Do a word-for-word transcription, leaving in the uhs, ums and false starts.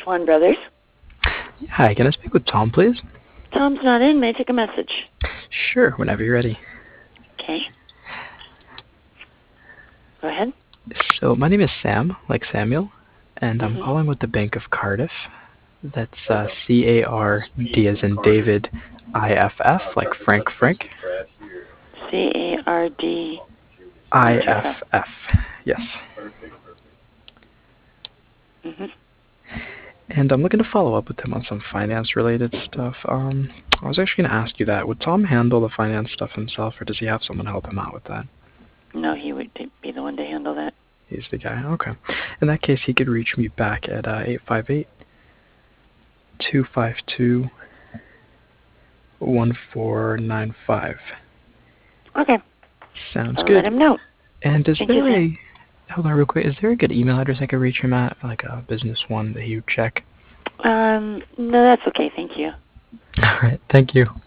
Swan Brothers. Hi, can I speak with Tom, please? Tom's not in. May I take a message? Sure, whenever you're ready. Okay. Go ahead. So, my name is Sam, like Samuel, and I'm Mm-hmm. calling with the Bank of Cardiff. That's uh, C A R D as in David, I F F, like Frank Frank. C A R D. I F F, yes. Mm-hmm. And I'm looking to follow up with him on some finance-related stuff. Um, I was actually going to ask you that. Would Tom handle the finance stuff himself, or does he have someone help him out with that? No, he would be the one to handle that. He's the guy. Okay. In that case, he could reach me back at uh, eight five eight, two five two, one four nine five. Okay. Sounds I'll good. let him know. And is Thank you, there Sam. a... Hold on real quick. Is there a good email address I could reach him at? Like a business one that he would check? Um, no, that's okay. Thank you. Alright, thank you.